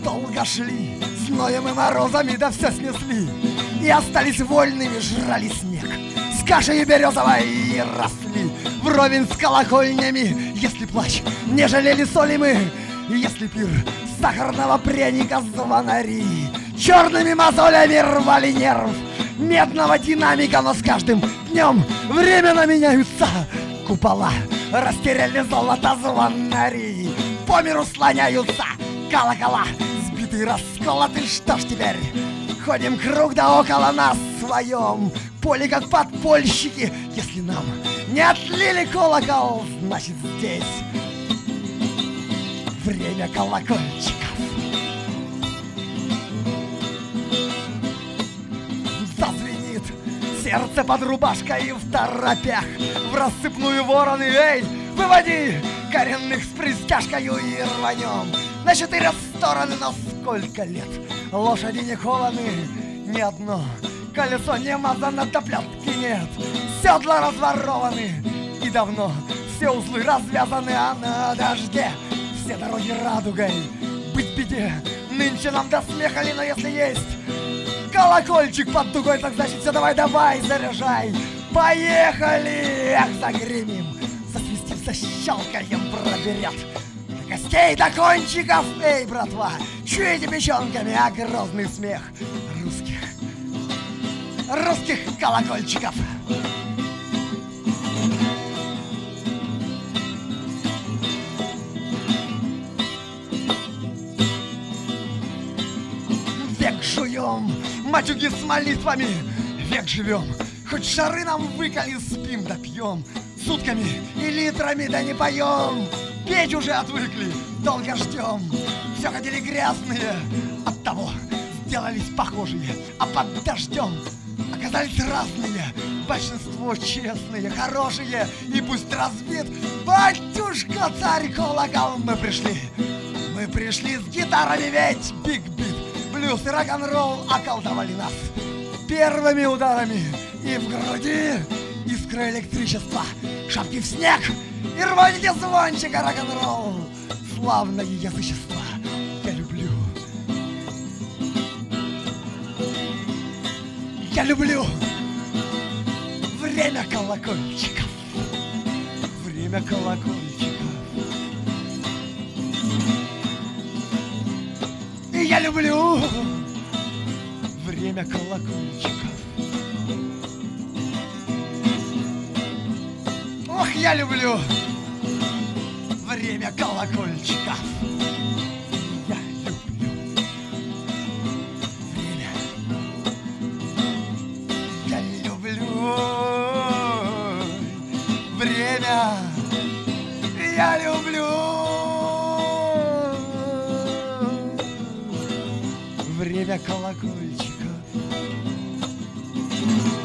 Долго шли, зноем и морозами, да все снесли, и остались вольными, жрали снег. С кашей березовой и росли вровень с колокольнями. Если плач, не жалели соли мы, если пир сахарного пряника звонари черными мозолями рвали нерв медного динамика. Но с каждым днем временно меняются купола, растеряли золото звонари, по миру слоняются колокола, сбитый, расколотый. Что ж теперь? Ходим круг да около нас в своем поле, как подпольщики. Если нам не отлили колокол, значит здесь время колокольчиков. Зазвенит сердце под рубашкой в торопях, в рассыпную вороны. Эй, выводи коренных с пристяжкою и рванем на 4 стороны. Но сколько лет лошади не кованы, ни одно колесо не мазано, до плетки нет, седла разворованы, и давно все узлы развязаны, а на дожде все дороги радугой. Быть беде, нынче нам до смеха ли, но если есть колокольчик под дугой, так значит все, давай, давай, заряжай. Поехали! Эх, загремим, засвистим, защелкаем, проберет до костей, до кончиков. Эй, братва, чуете печенками, а грозный смех русских колокольчиков. Век жуем матюги с молитвами, век живем, хоть шары нам выколи, спим да пьем, сутками и литрами да не поем. Петь уже отвыкли, долго ждем, все ходили грязные, оттого сделались похожие, а под дождем оказались разные. Большинство честные, хорошие, и пусть разбит батюшка царь колокол. Мы пришли с гитарами, ведь биг-бит, блюз и рок-н-ролл околдовали нас первыми ударами. И в груди искра электричества, шапки в снег и рваньте звончика рок-н-ролл. Славное язычество я люблю. Я люблю время колокольчиков. Время колокольчиков. И я люблю время колокольчиков. Ох, я люблю время колокольчиков. Я люблю время колокольчика.